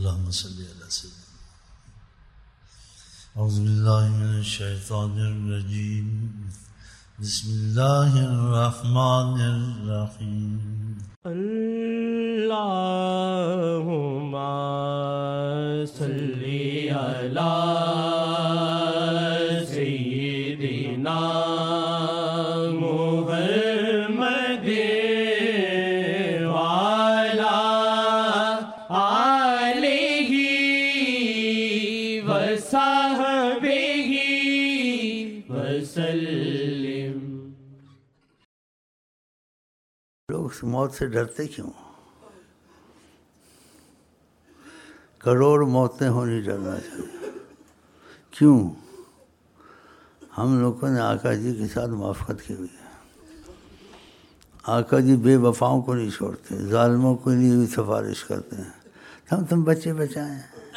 اللهم صل على سيدنا. أعوذ بالله من الشيطان الرجيم. بسم الله الرحمن الرحيم. اللهم صل على سيدنا محمد وعلى آله وصحبه وسلم. لوگ موت سے ڈرتے کیوں؟ کروڑ موتیں ہونی ڈرنا چاہیے. کیوں؟ ہم لوگوں نے آقا جی کے ساتھ موافقت کی ہوئی ہے. آقا جی بے وفاؤں کو نہیں چھوڑتے، ظالموں کے لیے بھی سفارش کرتے ہیں. تم بچے بچائیں،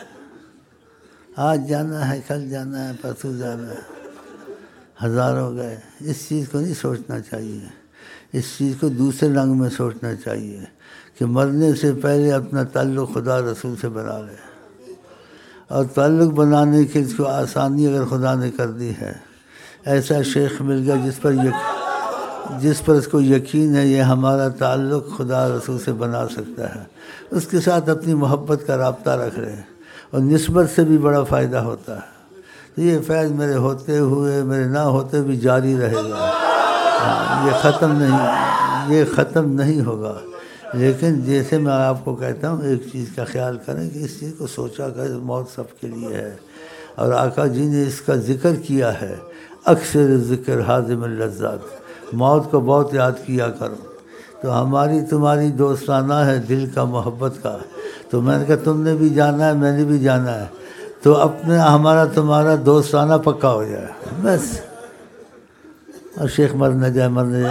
آج جانا ہے، کل جانا ہے، پرسوں جانا ہے. ہزاروں گئے. اس چیز کو نہیں سوچنا چاہیے. اس چیز کو دوسرے رنگ میں سوچنا چاہیے کہ مرنے سے پہلے اپنا تعلق خدا رسول سے بنا لے. اور تعلق بنانے کی اس کو آسانی اگر خدا نے کر دی ہے، ایسا شیخ مل گیا جس پر اس کو یقین ہے یہ ہمارا تعلق خدا رسول سے بنا سکتا ہے، اس کے ساتھ اپنی محبت کا رابطہ رکھ رہے ہیں، اور نسبت سے بھی بڑا فائدہ ہوتا ہے. تو یہ فیض میرے ہوتے ہوئے میرے نہ ہوتے بھی جاری رہے گا. یہ ختم نہیں ہوگا. لیکن جیسے میں آپ کو کہتا ہوں، ایک چیز کا خیال کریں کہ اس چیز کو سوچا کریں، موت سب کے لیے ہے. اور آقا جی نے اس کا ذکر کیا ہے، اکثر ذکر حازم اللذات، موت کو بہت یاد کیا کرو. تو ہماری تمہاری دوستانہ ہے دل کا، محبت کا. تو میں نے کہا تم نے بھی جانا ہے، میں نے بھی جانا ہے، تو اپنے ہمارا تمہارا دوستانہ پکا ہو جائے بس. اور شیخ مر نہ جائے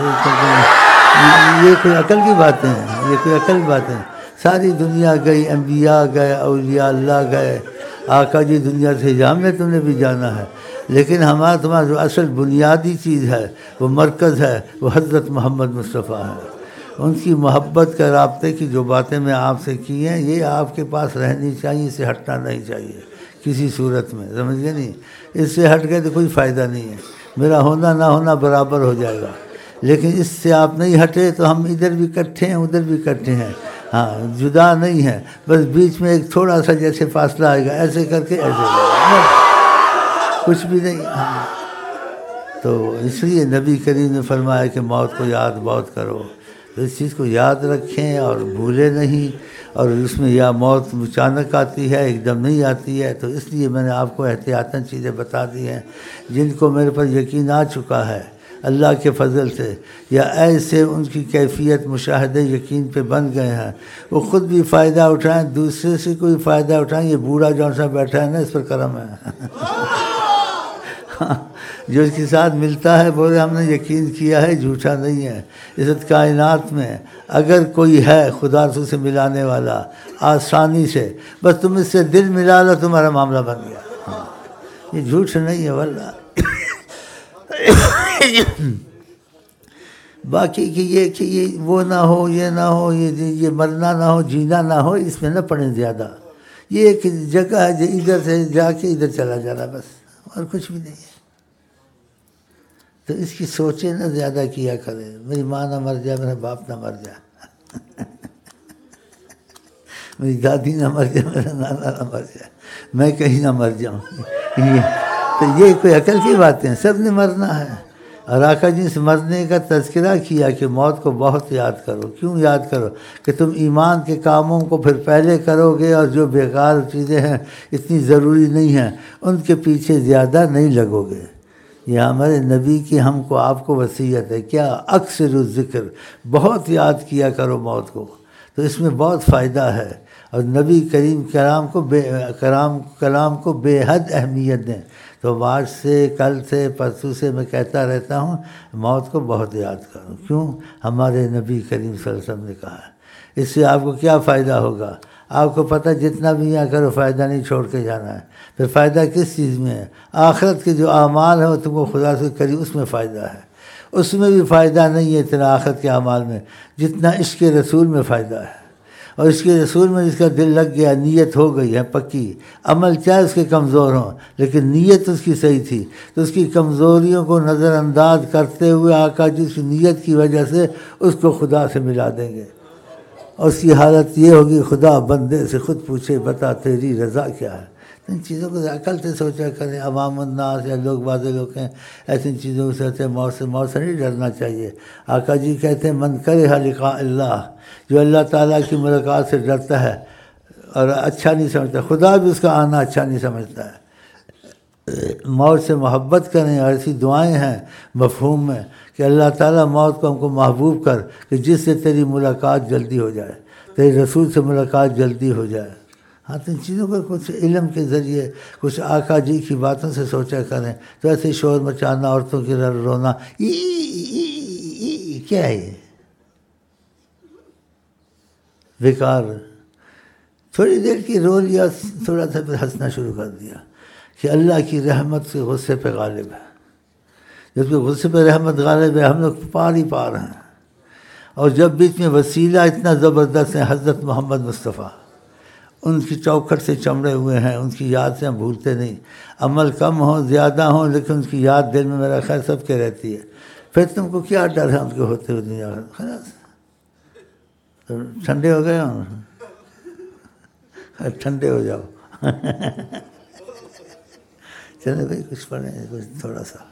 یہ کوئی عقل کی باتیں ہیں؟ یہ کوئی عقل کی باتیں ہیں؟ ساری دنیا گئی، انبیاء گئے، اولیاء اللہ گئے، آقا جی دنیا سے جام میں تم نے بھی جانا ہے. لیکن ہمارا تمہارا جو اصل بنیادی چیز ہے، وہ مرکز ہے، وہ حضرت محمد مصطفیٰ ہے. ان کی محبت کا رابطے کی جو باتیں میں آپ سے کی ہیں، یہ آپ کے پاس رہنی چاہیے، اس سے ہٹنا نہیں چاہیے کسی صورت میں. سمجھ گئے نہیں؟ اس سے ہٹ گئے تو کوئی فائدہ نہیں ہے. میرا ہونا نہ ہونا برابر ہو جائے گا. لیکن اس سے آپ نہیں ہٹے تو ہم ادھر بھی اکٹھے ہیں، ادھر بھی اکٹھے ہیں. ہاں، جدا نہیں ہے، بس بیچ میں ایک تھوڑا سا جیسے فاصلہ آئے گا، ایسے کر کے ایسے کچھ بھی نہیں. ہاں، تو اس لیے نبی کریم نے فرمایا کہ موت کو یاد بہت کرو. تو اس چیز کو یاد رکھیں اور بھولے نہیں. اور اس میں یا موت اچانک آتی ہے، ایک دم نہیں آتی ہے. تو اس لیے میں نے آپ کو احتیاطاً چیزیں بتا دی ہیں جن کو میرے پر یقین آ چکا ہے اللہ کے فضل سے، یا ایسے ان کی کیفیت مشاہدے یقین پہ بن گئے ہیں. وہ خود بھی فائدہ اٹھائیں، دوسرے سے کوئی فائدہ اٹھائیں. یہ بوڑھا جون سا بیٹھا ہے نا، اس پر کرم ہے. جو اس کے ساتھ ملتا ہے بولے ہم نے یقین کیا ہے، جھوٹا نہیں ہے. عزت کائنات میں اگر کوئی ہے خدا رسول سے ملانے والا آسانی سے، بس تم اس سے دل ملا لو، تمہارا معاملہ بن گیا. ہاں، یہ جھوٹ نہیں ہے واللہ. باقی کہ یہ وہ نہ ہو، یہ نہ ہو، یہ مرنا نہ ہو، جینا نہ ہو، اس میں نہ پڑیں زیادہ. یہ ایک جگہ ہے جو ادھر سے جا کے ادھر چلا جانا بس، اور کچھ بھی نہیں ہے. تو اس کی سوچیں نہ زیادہ کیا کرے. میری ماں نہ مر جائے، میرا باپ نہ مر جائے، میری دادی نہ مر جائے، میرا نانا نہ مر جائے، میں کہیں نہ مر جاؤں. تو یہ کوئی عقل کی باتیں ہیں؟ سب نے مرنا ہے. اور آقا جی سے مرنے کا تذکرہ کیا کہ موت کو بہت یاد کرو. کیوں یاد کرو؟ کہ تم ایمان کے کاموں کو پھر پہلے کرو گے، اور جو بیکار چیزیں ہیں، اتنی ضروری نہیں ہیں، ان کے پیچھے زیادہ نہیں لگو گے. یہ ہمارے نبی کی ہم کو آپ کو وصیت ہے. کیا؟ اکثر الذکر، بہت یاد کیا کرو موت کو. تو اس میں بہت فائدہ ہے. اور نبی کریم کلام کو بے حد اہمیت دیں. تو آج سے، کل سے، پرسوں سے میں کہتا رہتا ہوں موت کو بہت یاد کرو. کیوں؟ ہمارے نبی کریم صلی اللہ علیہ وسلم نے کہا ہے. اس سے آپ کو کیا فائدہ ہوگا؟ آپ کو پتہ جتنا بھی یہاں کرو فائدہ نہیں، چھوڑ کے جانا ہے. پھر فائدہ کس چیز میں ہے؟ آخرت کے جو اعمال ہیں وہ تم کو خدا سے کری، اس میں فائدہ ہے. اس میں بھی فائدہ نہیں ہے اتنا آخرت کے اعمال میں جتنا عشق رسول میں فائدہ ہے. اور اس کے رسول میں جس کا دل لگ گیا، نیت ہو گئی ہے پکی، عمل چاہے اس کے کمزور ہوں لیکن نیت اس کی صحیح تھی، تو اس کی کمزوریوں کو نظر انداز کرتے ہوئے آقا جی اس کی نیت کی وجہ سے اس کو خدا سے ملا دیں گے، اور اس کی حالت یہ ہوگی خدا بندے سے خود پوچھے بتا تیری رضا کیا ہے۔ ان چیزوں کو عقل سے سوچا کریں۔ عوام الناس یا لوگ بعض لوگ ہیں ایسی چیزوں سے ہوتے ہیں، موت سے نہیں ڈرنا چاہیے۔ آقا جی کہتے ہیں من کرہ لقاء اللہ، جو اللہ تعالیٰ کی ملاقات سے ڈرتا ہے اور اچھا نہیں سمجھتا، خدا بھی اس کا آنا اچھا نہیں سمجھتا ہے۔ موت سے محبت کریں، اور ایسی دعائیں ہیں مفہوم میں کہ اللہ تعالیٰ موت کو ہم کو محبوب کر کہ جس سے تیری ملاقات جلدی ہو جائے، تیرے رسول سے ملاقات جلدی ہو جائے۔ ہاں تو ان چیزوں کو کچھ علم کے ذریعے، کچھ آقا جی کی باتوں سے سوچا کریں۔ تو ایسے شور مچانا، عورتوں کی رونا، کیا ہے یہ؟ بیکار۔ تھوڑی دیر کی رو لیا، تھوڑا سا پھر ہنسنا شروع کر دیا کہ اللہ کی رحمت کے غصے پہ غالب ہے۔ جب کہ غصے پہ رحمت غالب ہے، ہم لوگ پار ہی پار ہیں۔ اور جب بیچ میں وسیلہ اتنا زبردست ہے حضرت محمد مصطفیٰ، ان کی چوکھٹ سے چمڑے ہوئے ہیں، ان کی یاد سے ہم بھولتے نہیں۔ عمل کم ہو زیادہ ہوں لیکن ان کی یاد دل میں میرا خیر سب کے رہتی ہے۔ پھر تم کو کیا ڈر ہے ان کے ہوتے ہوئے دنیا میں؟ خلاص تو ٹھنڈے ہو گئے ہوں، ٹھنڈے ہو جاؤ۔ چلے بھائی کچھ پڑھیں، کچھ تھوڑا سا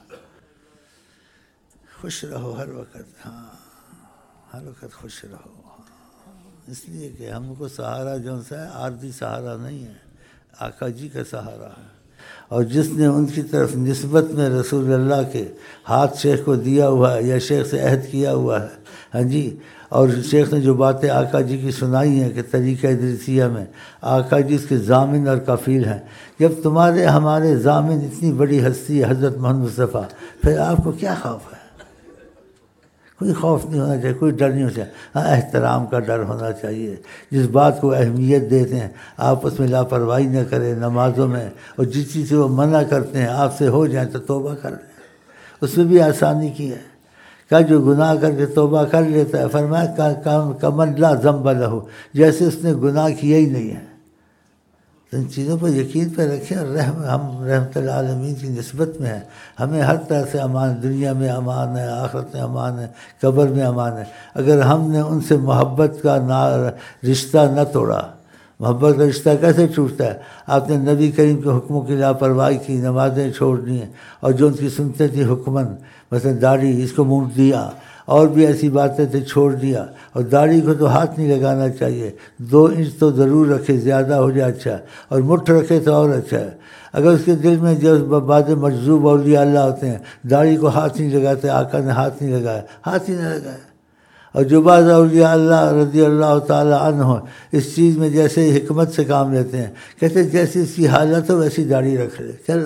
خوش رہو ہر وقت۔ ہاں ہر وقت خوش رہو، اس لیے کہ ہم کو سہارا جو ہے عارضی سہارا نہیں ہے، آقا جی کا سہارا ہے۔ اور جس نے ان کی طرف نسبت میں رسول اللہ کے ہاتھ شیخ کو دیا ہوا ہے یا شیخ سے عہد کیا ہوا ہے، ہاں جی، اور شیخ نے جو باتیں آقا جی کی سنائی ہیں کہ طریقہ ادریسیہ میں آقا جی اس کے ضامن اور کفیل ہیں۔ جب تمہارے ہمارے ضامن اتنی بڑی ہستی ہے حضرت محمد مصطفیٰ، پھر آپ کو کیا خوف ہے؟ کوئی خوف نہیں ہونا چاہیے، کوئی ڈر نہیں ہونا چاہیے۔ ہاں احترام کا ڈر ہونا چاہیے، جس بات کو اہمیت دیتے ہیں آپ اس میں لاپرواہی نہ کریں نمازوں میں، اور جس چیز سے وہ منع کرتے ہیں آپ سے ہو جائیں تو توبہ کر لیں۔ اس میں بھی آسانی کی ہے کہ جو گناہ کر کے توبہ کر لیتا ہے، فرمایا کمن لا ذنب لہ، جیسے اس نے گناہ کیا ہی نہیں ہے۔ تو ان چیزوں پر یقین پہ رکھیں، اور ہم رحمت العالمین کی نسبت میں ہیں، ہمیں ہر طرح سے امان، دنیا میں امان ہے، آخرت میں امان ہے، قبر میں امان ہے۔ اگر ہم نے ان سے محبت کا رشتہ نہ توڑا، محبت کا رشتہ کیسے ٹوٹتا ہے؟ آپ نے نبی کریم کے حکموں کی لاپرواہی کی، نمازیں چھوڑ دی ہیں، اور جو ان کی سنتے تھیں حکمن، مثلا داڑھی اس کو مونڈ دیا، اور بھی ایسی باتیں تھے چھوڑ دیا۔ اور داڑھی کو تو ہاتھ نہیں لگانا چاہیے، 2 انچ تو ضرور رکھے، زیادہ ہو جائے اچھا، اور مٹھ رکھے تو اور اچھا ہے۔ اگر اس کے دل میں جو بعض مجذوب اولیاء اللہ ہوتے ہیں داڑھی کو ہاتھ نہیں لگاتے، آقا نے ہاتھ نہیں لگایا، ہاتھ ہی نہ لگایا۔ اور جو بعض اولیاء اللہ رضی اللہ تعالیٰ عنہ اس چیز میں جیسے حکمت سے کام لیتے ہیں، کہتے ہیں جیسی اس کی حالت ہو ویسی داڑھی رکھ لے، چلو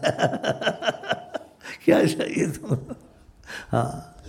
کیا چاہیے تم؟ ہاں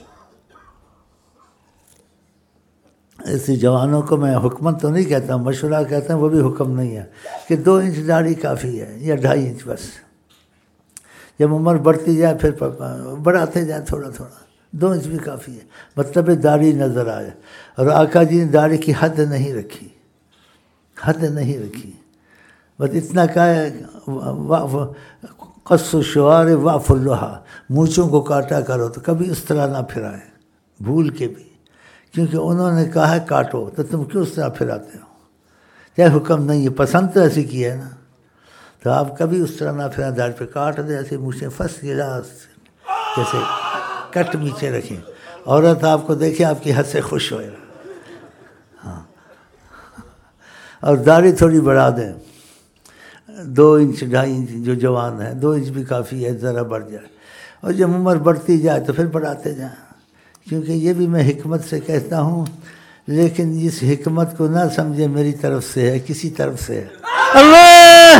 ایسے جوانوں کو میں حکمت تو نہیں کہتا ہوں، مشورہ کہتا ہوں، وہ بھی حکم نہیں ہے کہ 2 انچ داڑھی کافی ہے یا 2.5 انچ بس۔ جب عمر بڑھتی جائے پھر بڑھاتے جائیں تھوڑا تھوڑا، 2 انچ بھی کافی ہے، مطلب داڑھی نظر آئے۔ اور آقا جی نے داڑھی کی حد نہیں رکھی، حد نہیں رکھی، بس اتنا کہا قص الشوار واعف اللحى، مونچھوں کو کاٹا کرو، تو کبھی اس طرح نہ پھرائیں بھول کے بھی، کیونکہ انہوں نے کہا ہے کاٹو، تو تم کیوں اس طرح پھراتے ہو؟ چاہے حکم نہیں ہے، پسند تو ایسی کی ہے نا، تو آپ کبھی اس طرح نہ پھرائیں، داڑھی پہ کاٹ دیں ایسے مونچھیں فس گلاس جیسے کٹ نیچے رکھیں، عورت آپ کو دیکھے آپ کی حد سے خوش ہوئے۔ ہاں اور داڑھی تھوڑی بڑھا دیں، 2 انچ 2.5 انچ، جو جوان ہے 2 انچ بھی کافی ہے، ذرا بڑھ جائے، اور جب عمر بڑھتی جائے تو پھر بڑھاتے جائیں، کیونکہ یہ بھی میں حکمت سے کہتا ہوں، لیکن اس حکمت کو نہ سمجھے میری طرف سے ہے، کسی طرف سے ہے، اللہ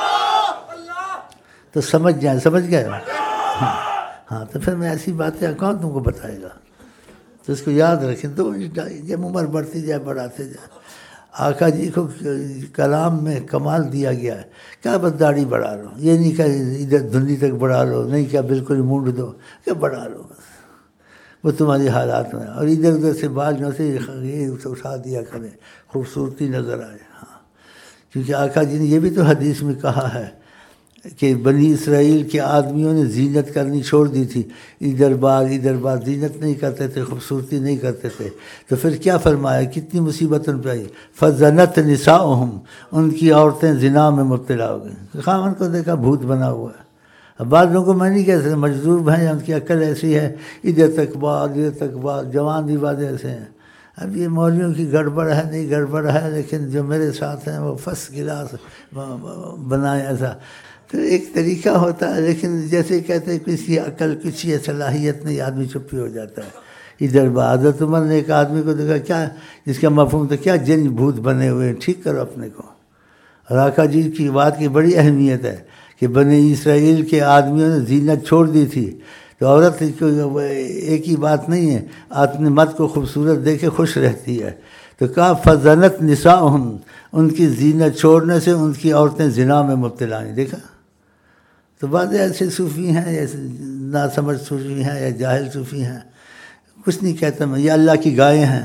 تو سمجھ جائیں، سمجھ گئے؟ ہاں تو پھر میں ایسی باتیں کون تم کو بتائے گا؟ تو اس کو یاد رکھیں، 2 انچ 2.5، جب عمر بڑھتی جائے بڑھاتے جائیں۔ آقا جی کو کلام میں کمال دیا گیا ہے، کیا بس داڑھی بڑھا لو، یہ نہیں کہ ادھر دھندی تک بڑھا لو، نہیں کیا بالکل ہی مونڈ دو، کہ بڑھا لو، وہ تمہاری حالات میں، اور ادھر ادھر سے بال جو سے یہ اٹھا دیا کریں خوبصورتی نظر آئے. ہاں، کیونکہ آقا جی نے یہ بھی تو حدیث میں کہا ہے کہ بنی اسرائیل کے آدمیوں نے زینت کرنی چھوڑ دی تھی، ادھر بار زینت نہیں کرتے تھے، خوبصورتی نہیں کرتے تھے. تو پھر کیا فرمایا، کتنی مصیبت ان پہ آئی. فزنت نساؤہم، ان کی عورتیں زنا میں مبتلا ہو گئیں. خاوند کو دیکھا بھوت بنا ہوا ہے. اب بعض لوگوں کو میں نہیں کہہ سکتا، مجذوب ہیں یا ان کی عقل ایسی ہے، ادھر تک بات جوان بھی بعض ایسے ہیں. اب یہ مولویوں کی گڑبڑ ہے، نہیں گڑبڑ ہے، لیکن جو میرے ساتھ ہیں وہ فرسٹ کلاس بنائے ایسا. تو ایک طریقہ ہوتا ہے، لیکن جیسے کہتے ہیں کسی عقل کسی صلاحیت نہیں، آدمی چپی ہو جاتا ہے. ادھر حضرت عمر نے ایک آدمی کو دیکھا، کیا جس کا مفہوم تھا، کیا جن بھوت بنے ہوئے ہیں، ٹھیک کرو اپنے کو. اور آقا جی کی بات کی بڑی اہمیت ہے کہ بنی اسرائیل کے آدمیوں نے زینت چھوڑ دی تھی. تو عورت ایک ہی بات نہیں ہے، اپنے مرد کو خوبصورت دیکھ کے خوش رہتی ہے. تو کہا فزنت نساؤہم، ان کی زینت چھوڑنے سے ان کی عورتیں زنا میں مبتلا ہیں. دیکھا. تو بعض ایسے صوفی ہیں، ایسے ناسمجھ صوفی ہیں یا جاہل صوفی ہیں، کچھ نہیں کہتا میں، یہ اللہ کی گائے ہیں.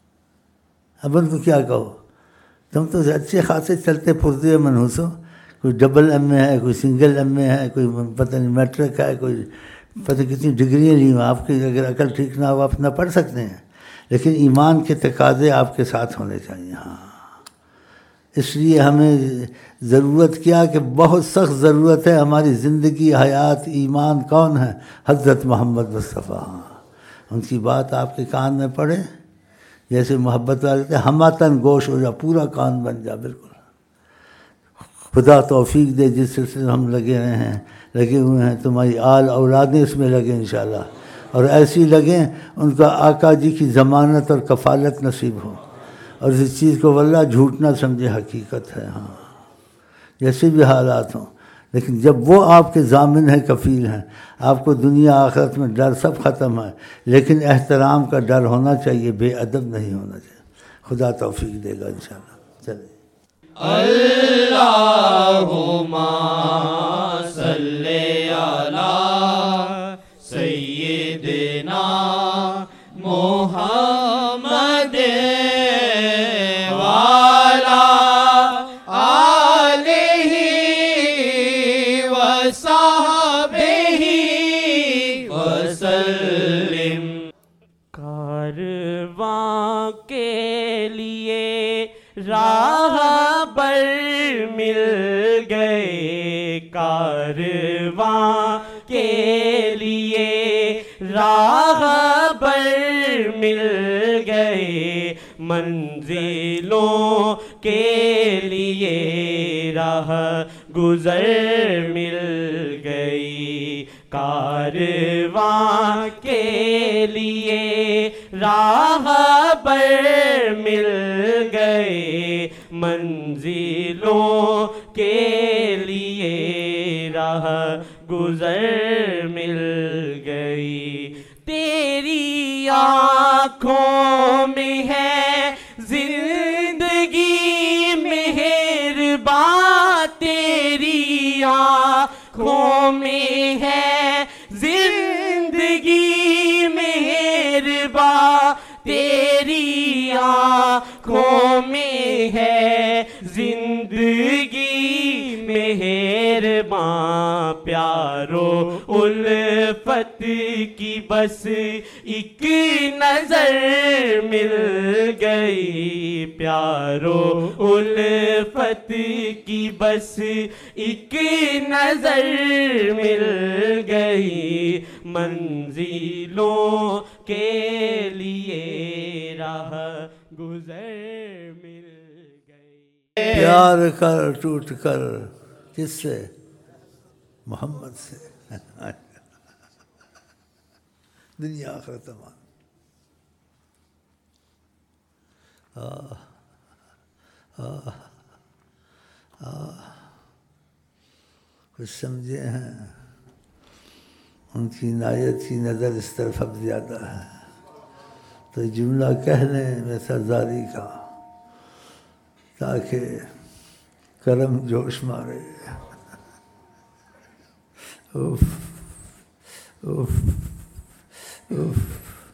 اب ان کو کیا کہو، تم تو اچھے خاصے چلتے پھرتے منحوس ہو. کوئی ڈبل ایم اے ہے، کوئی سنگل ایم اے ہے، کوئی پتہ نہیں میٹرک ہے، کوئی پتہ کتنی ڈگریاں لی ہوں. آپ کی اگر عقل ٹھیک نہ ہو آپ نہ پڑھ سکتے ہیں، لیکن ایمان کے تقاضے آپ کے ساتھ ہونے چاہیے. ہاں، اس لیے ہمیں ضرورت کیا کہ بہت سخت ضرورت ہے. ہماری زندگی، حیات، ایمان کون ہے؟ حضرت محمد مصطفیٰ. ان کی بات آپ کے کان میں پڑے، جیسے محبت والے تھے، ہماتن گوش ہو جا، پورا کان بن جا. بالکل خدا توفیق دے. جس سلسلے میں ہم لگے ہوئے ہیں، تمہاری آل اولادیں اس میں لگیں انشاءاللہ، اور ایسی لگیں ان کا آقا جی کی ضمانت اور کفالت نصیب ہو. اور اس چیز کو واللہ جھوٹ نہ سمجھے، حقیقت ہے. ہاں، جیسے بھی حالات ہوں، لیکن جب وہ آپ کے ضامن ہیں، کفیل ہیں، آپ کو دنیا آخرت میں ڈر سب ختم ہے، لیکن احترام کا ڈر ہونا چاہیے، بے ادب نہیں ہونا چاہیے. خدا توفیق دے گا انشاءاللہ. چلے. اللہم صلی علی سیدنا محمد وعلی آلہ وصحبہ وسلم. کارواں کے لیے راہ بر مل گئے، کارواں کے لیے راہ بر مل گئے، منزلوں کے لیے راہ گزر مل گئی. کارواں کے لیے راہ بر مل گئے، منزلوں کے لیے راہ گزر مل گئی. تیری آنکھوں میں ہے زندگی مہرباں، تیری آنکھوں میں ہے زندگی مہرباں، تیری آنکھوں میں ہے زندگی مہرباں. پیارو الفت کی بس ایک نظر مل گئی، پیارو الفت کی بس ایک نظر مل گئی، منزلوں کے لیے راہ گزر مل گئی. پیار کر ٹوٹ کر کس سے؟ محمد سے. دنیا آخرت تمام. کچھ سمجھے ہیں، ان کی عنایت کی نظر اس طرف اب زیادہ ہے. تو جملہ کہہ لیں ویسا زاری کا، تاکہ کرم جوش مارے. اوف اوف اوف.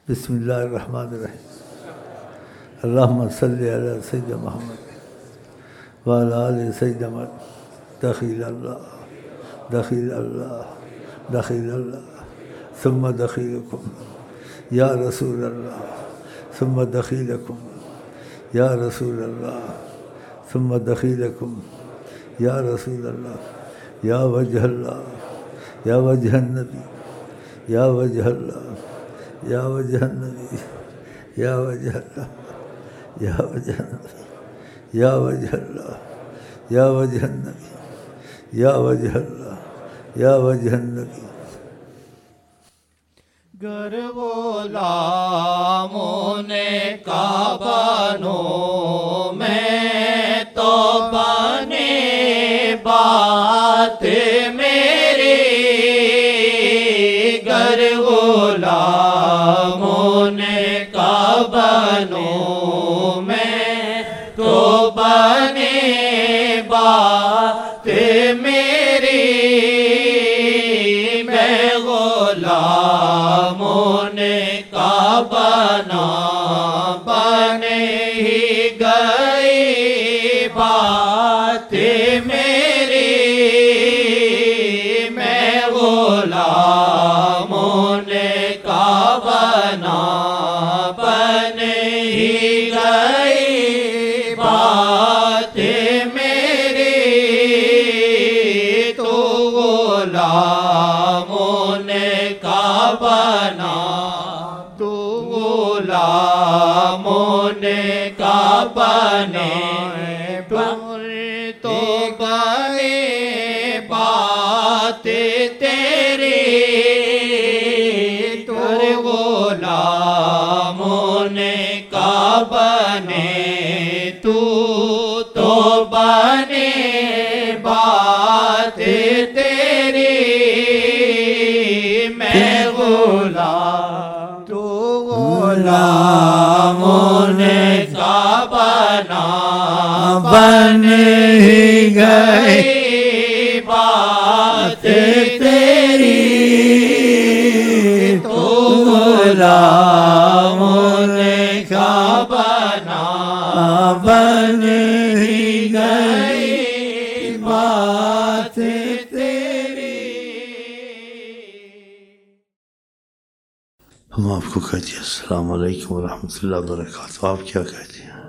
بسم اللہ الرحمن الرحیم اللہم صلی علی سیدنا محمد وعلی آل سیدنا محمد دخیل اللہ دخیل اللہ دخیل اللہ ثم دخیلکم یا رسول اللہ ثم دخیلکم یا رسول اللہ ثم دخیلکم یا رسول اللہ یا وجہ اللہ یا وجہ النبی یا وجہ اللہ یا وجہ النبی یا وجہ اللہ یا وجہ النبی یا وجہ اللہ یا وجہ النبی یا وجہ اللہ یا وجہ النبی. گر غلاموں نے کعبہ نو میں تو بنے بات میری. گر غلاموں نے کعبہ نو میں تو بنے بات میری. میں غلاموں نے کعبہ نہ بنے ہی گئی بات میری. میں غلاموں نے کعبہ نہ بنے ہی گئی بات میری. تو غلاموں نے کعبہ نہ تو غلاموں نے کعبہ نے تو گئے بات تیری. تو غلاموں نے کعبہ نے تو بنے بات تیری. میں غلام تو غلاموں نے کعبہ نہ بنے ہی گئے بات تیری. تو غلاموں نے کعبہ نہ بنے ہی گئی بات تیری. ہم آپ کو کہتے ہیں السلام علیکم ورحمۃ اللہ وبرکاتہ. آپ کیا کہتے ہیں؟